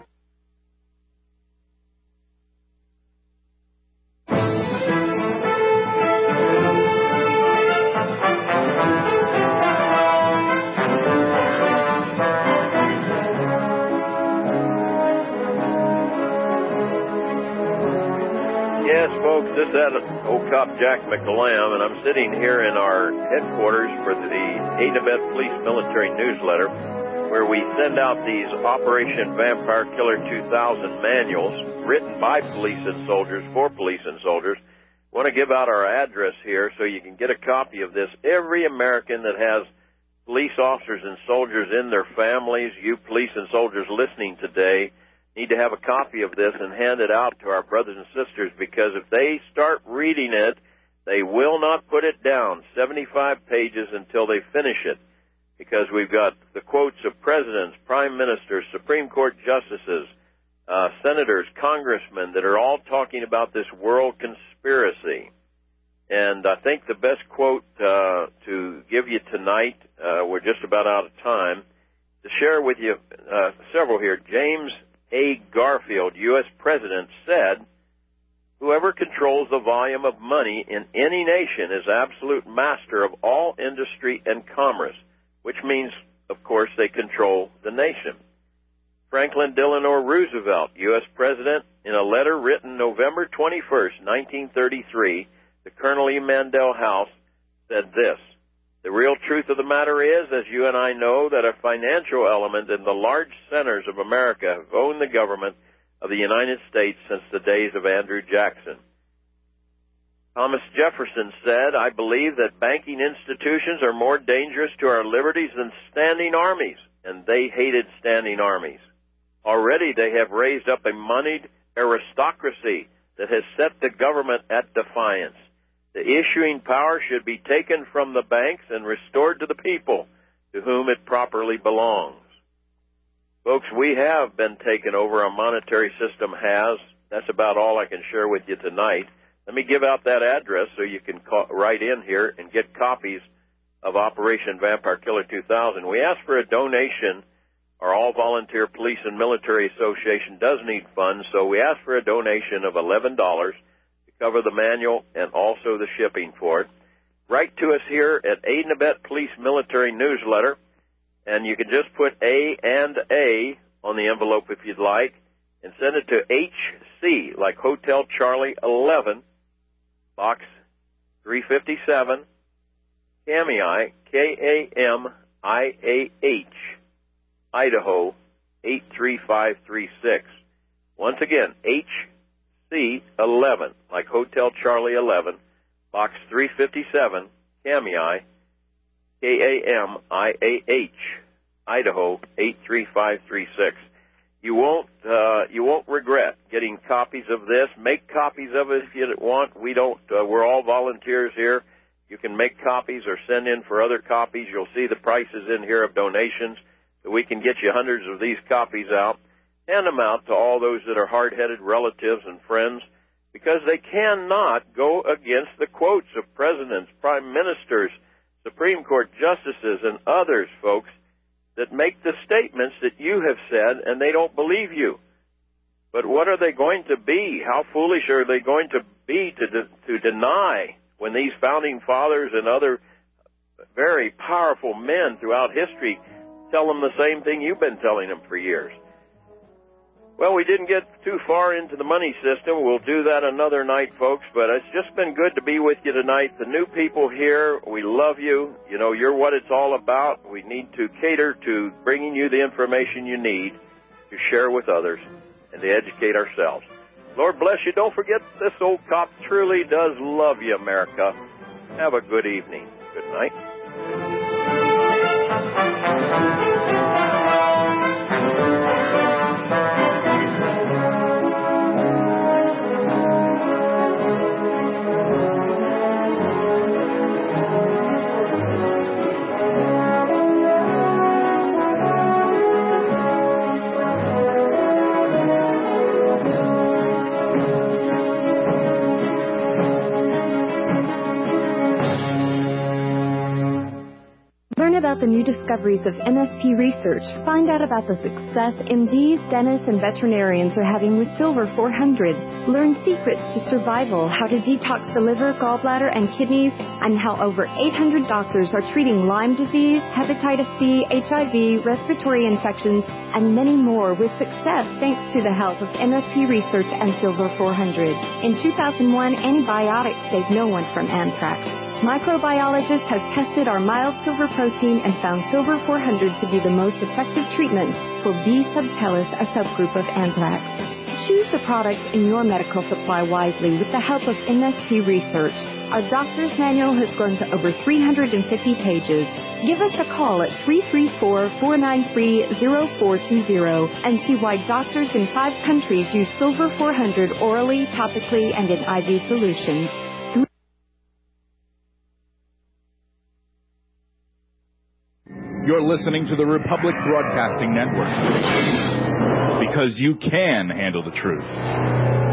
Yes, folks, this is old cop Jack McLamb, and I'm sitting here in our headquarters for the A to Bet Police Military Newsletter, where we send out these Operation Vampire Killer 2000 manuals written by police and soldiers for police and soldiers. I want to give out our address here so you can get a copy of this. Every American that has police officers and soldiers in their families, you police and soldiers listening today, need to have a copy of this and hand it out to our brothers and sisters, because if they start reading it, they will not put it down. 75 pages until they finish it. because we've got the quotes of presidents, prime ministers, Supreme Court justices, senators, congressmen that are all talking about this world conspiracy. And I think the best quote to give you tonight, we're just about out of time, to share with you several here. James A. Garfield, U.S. President, said, "Whoever controls the volume of money in any nation is absolute master of all industry and commerce," which means, of course, they control the nation. Franklin Delano Roosevelt, U.S. President, in a letter written November 21st, 1933, the Colonel E. Mandel House, said this: "The real truth of the matter is, as you and I know, that a financial element in the large centers of America have owned the government of the United States since the days of Andrew Jackson." Thomas Jefferson said, "I believe that banking institutions are more dangerous to our liberties than standing armies," and they hated standing armies. "Already they have raised up a moneyed aristocracy that has set the government at defiance. The issuing power should be taken from the banks and restored to the people, to whom it properly belongs." Folks, we have been taken over. Our monetary system has. That's about all I can share with you tonight. Let me give out that address so you can write in here and get copies of Operation Vampire Killer 2000. We ask for a donation. Our All-Volunteer Police and Military Association does need funds, so we ask for a donation of $11 to cover the manual and also the shipping for it. Write to us here at Aid and Abet Police Military Newsletter, and you can just put A and A on the envelope if you'd like, and send it to HC, like Hotel Charlie 11, Box 357, Kamiah, K-A-M-I-A-H, Idaho 83536. Once again, HC 11, like Hotel Charlie 11, Box 357, Kamiah, K-A-M-I-A-H, Idaho 83536. You won't regret getting copies of this. Make copies of it if you want. We don't. We're all volunteers here. You can make copies or send in for other copies. You'll see the prices in here of donations. So we can get you hundreds of these copies out. Hand them out to all those that are hard-headed relatives and friends, because they cannot go against the quotes of presidents, prime ministers, Supreme Court justices, and others, folks, that make the statements that you have said, and they don't believe you. But what are they going to be? How foolish are they going to be to deny when these founding fathers and other very powerful men throughout history tell them the same thing you've been telling them for years? Well, we didn't get too far into the money system. We'll do that another night, folks, but it's just been good to be with you tonight. The new people here, we love you. You know, you're what it's all about. We need to cater to bringing you the information you need to share with others and to educate ourselves. Lord bless you. Don't forget, this old cop truly does love you, America. Have a good evening. Good night. About the new discoveries of MSP research, find out about the success MDs, dentists, and veterinarians are having with Silver 400. Learn secrets to survival, how to detox the liver, gallbladder, and kidneys, and how over 800 doctors are treating Lyme disease, hepatitis C, HIV, respiratory infections, and many more with success thanks to the help of MSP research and Silver 400. In 2001, antibiotics saved no one from anthrax. Microbiologists have tested our mild silver protein and found Silver 400 to be the most effective treatment for B. subtilis, a subgroup of anthrax. Choose the product in your medical supply wisely with the help of MSP research. Our doctor's manual has grown to over 350 pages. Give us a call at 334-493-0420 and see why doctors in 5 countries use Silver 400 orally, topically, and in IV solutions. You're listening to the Republic Broadcasting Network. Because you can handle the truth.